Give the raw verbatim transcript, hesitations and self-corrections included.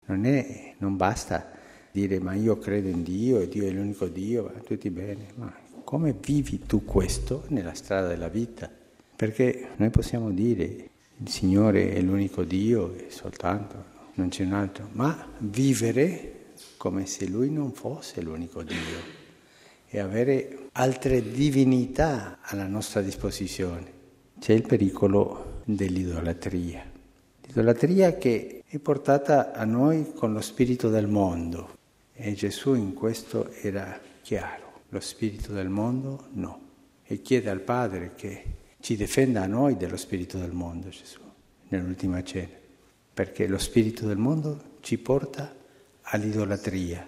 Non è, non basta dire ma io credo in Dio e Dio è l'unico Dio, va tutti bene, ma come vivi tu questo nella strada della vita? Perché noi possiamo dire il Signore è l'unico Dio e soltanto, non c'è un altro, ma vivere come se Lui non fosse l'unico Dio e avere altre divinità alla nostra disposizione. C'è il pericolo dell'idolatria. L'idolatria che è portata a noi con lo spirito del mondo e Gesù in questo era chiaro, lo spirito del mondo no, e chiede al Padre che ci difenda a noi dello spirito del mondo, Gesù, nell'ultima cena, perché lo spirito del mondo ci porta all'idolatria